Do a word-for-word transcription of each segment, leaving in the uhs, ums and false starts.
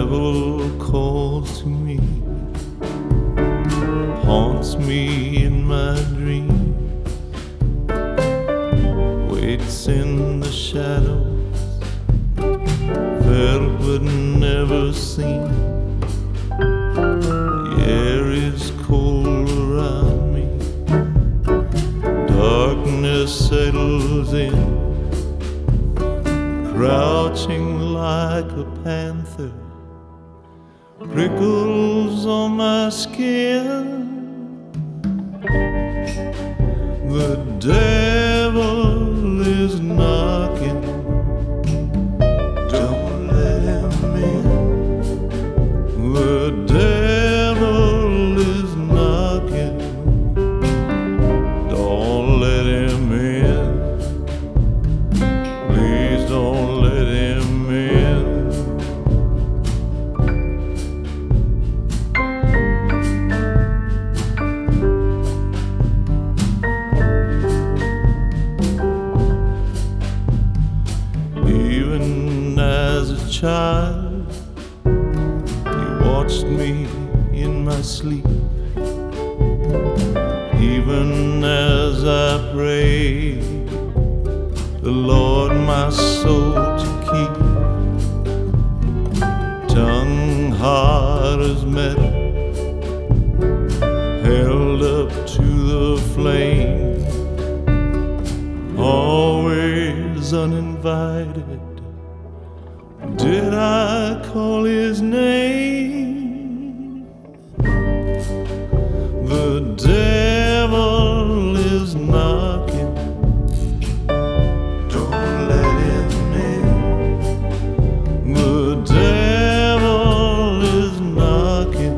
devil calls to me, haunts me in my dreams, waits in the shadows, felt but never seen. The air is cold around me, darkness settles in, crouching like a panther, prickles on my skin. The devil is knocking, don't let him in. The devil is knocking, don't let him in. Please don't let him in. Even as a child, you watched me in my sleep. Even as I prayed the Lord my soul to keep, tongue hard as metal, held up to the flame, always uninvited. Did I call his name? The devil is knocking, don't let him in. The devil is knocking,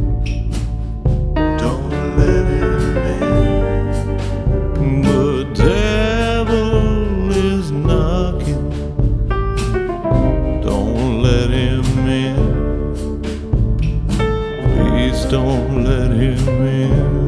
don't let him in. The devil is knocking, don't let him in. Please don't let him in.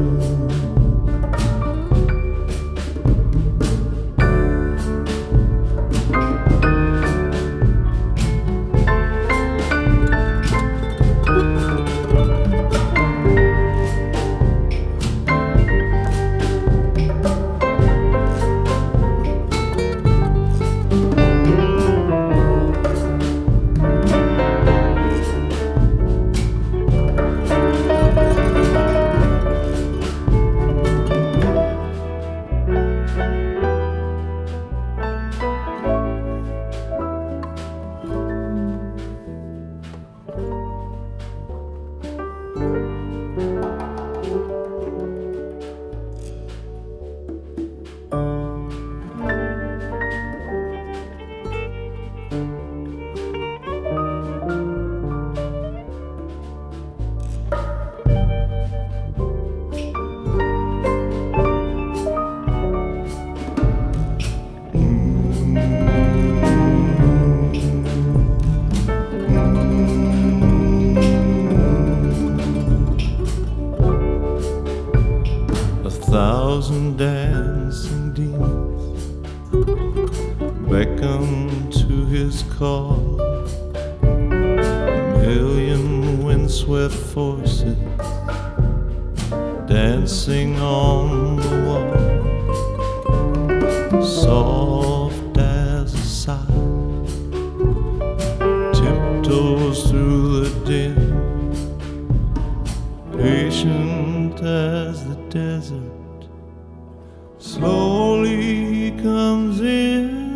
A thousand dancing demons beckon to his call. A million windswept forces dancing on the wall, soft as a sigh, tiptoes through the din, patient as the desert, slowly comes in.